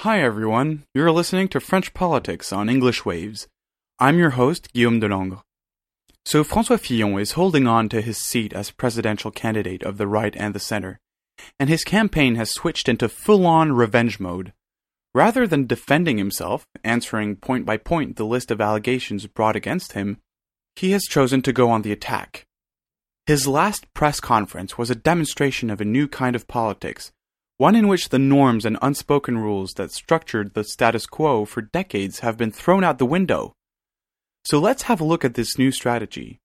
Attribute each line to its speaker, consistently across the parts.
Speaker 1: Hi everyone, you're listening to French Politics on English Waves. I'm your host, Guillaume Delongre. So François Fillon is holding on to his seat as presidential candidate of the right and the center, and his campaign has switched into full-on revenge mode. Rather than defending himself, answering point by point the list of allegations brought against him, he has chosen to go on the attack. His last press conference was a demonstration of a new kind of politics, one in which the norms and unspoken rules that structured the status quo for decades have been thrown out the window. So let's have a look at this new strategy.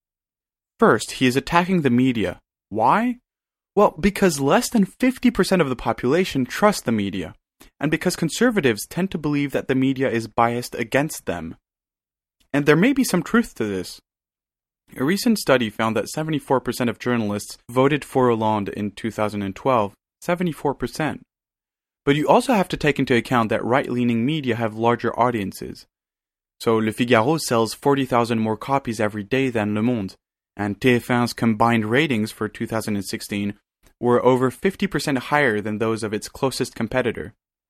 Speaker 1: First, he is attacking the media. Why? Well, because less than 50% of the population trust the media, and because conservatives tend to believe that the media is biased against them. And there may be some truth to this. A recent study found that 74% of journalists voted for Hollande in 2012. 74%. But you also have to take into account that right-leaning media have larger audiences. So Le Figaro sells 40,000 more copies every day than Le Monde, and TF1's combined ratings for 2016 were over 50% higher than those of its closest competitor.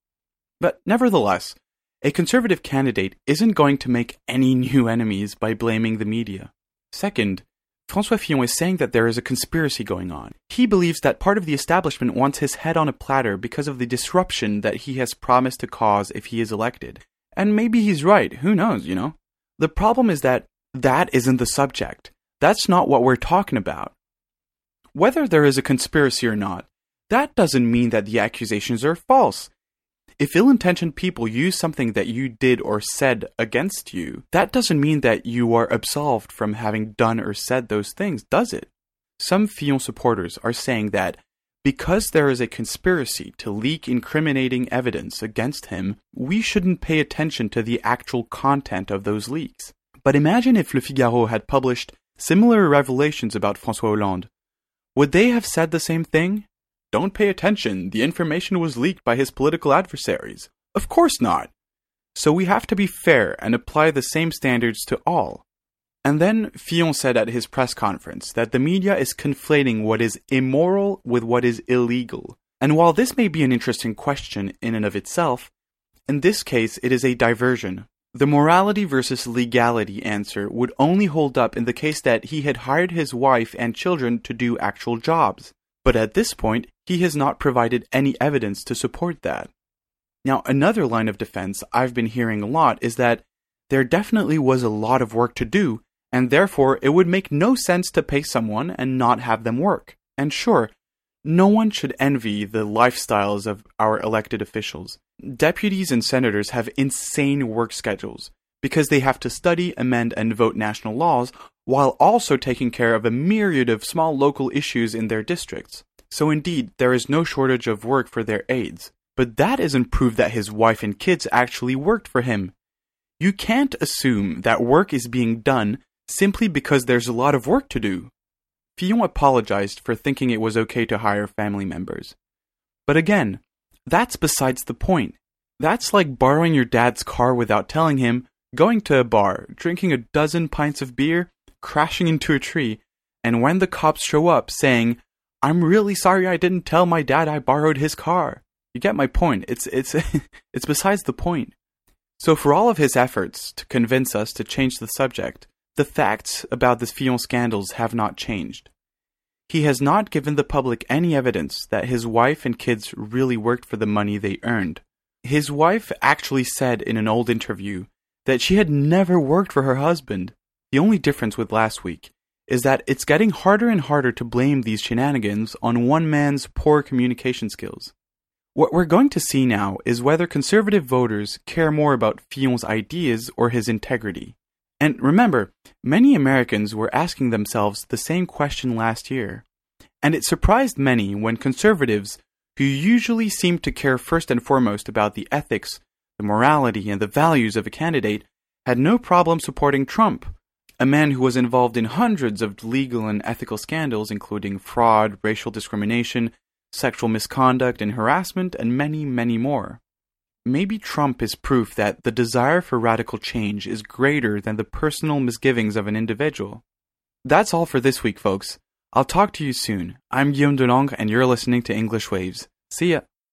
Speaker 1: But nevertheless, a conservative candidate isn't going to make any new enemies by blaming the media. Second, François Fillon is saying that there is a conspiracy going on. He believes that part of the establishment wants his head on a platter because of the disruption that he has promised to cause if he is elected. And maybe he's right, who knows, you know? The problem is that isn't the subject. That's not what we're talking about. Whether there is a conspiracy or not, that doesn't mean that the accusations are false. If ill-intentioned people use something that you did or said against you, that doesn't mean that you are absolved from having done or said those things, does it? Some Fillon supporters are saying that because there is a conspiracy to leak incriminating evidence against him, we shouldn't pay attention to the actual content of those leaks. But imagine if Le Figaro had published similar revelations about François Hollande. Would they have said the same thing? Don't pay attention, the information was leaked by his political adversaries. Of course not. So we have to be fair and apply the same standards to all. And then Fillon said at his press conference that the media is conflating what is immoral with what is illegal. And while this may be an interesting question in and of itself, in this case it is a diversion. The morality versus legality answer would only hold up in the case that he had hired his wife and children to do actual jobs. But at this point, he has not provided any evidence to support that. Now, another line of defense I've been hearing a lot is that there definitely was a lot of work to do, and therefore it would make no sense to pay someone and not have them work. And sure, no one should envy the lifestyles of our elected officials. Deputies and senators have insane work schedules because they have to study, amend, and vote national laws while also taking care of a myriad of small local issues in their districts. So indeed, there is no shortage of work for their aides. But that isn't proof that his wife and kids actually worked for him. You can't assume that work is being done simply because there's a lot of work to do. Fillon apologized for thinking it was okay to hire family members. But again, that's besides the point. That's like borrowing your dad's car without telling him, going to a bar, drinking a dozen pints of beer, crashing into a tree, and when the cops show up saying, "I'm really sorry I didn't tell my dad I borrowed his car." You get my point. It's besides the point. So for all of his efforts to convince us to change the subject, the facts about the Fillon scandals have not changed. He has not given the public any evidence that his wife and kids really worked for the money they earned. His wife actually said in an old interview that she had never worked for her husband. The only difference with last week is that it's getting harder and harder to blame these shenanigans on one man's poor communication skills. What we're going to see now is whether conservative voters care more about Fillon's ideas or his integrity. And remember, many Americans were asking themselves the same question last year. And it surprised many when conservatives, who usually seem to care first and foremost about the ethics, the morality, and the values of a candidate, had no problem supporting Trump, a man who was involved in hundreds of legal and ethical scandals, including fraud, racial discrimination, sexual misconduct and harassment, and many, many more. Maybe Trump is proof that the desire for radical change is greater than the personal misgivings of an individual. That's all for this week, folks. I'll talk to you soon. I'm Guillaume Delongre, and you're listening to English Waves. See ya!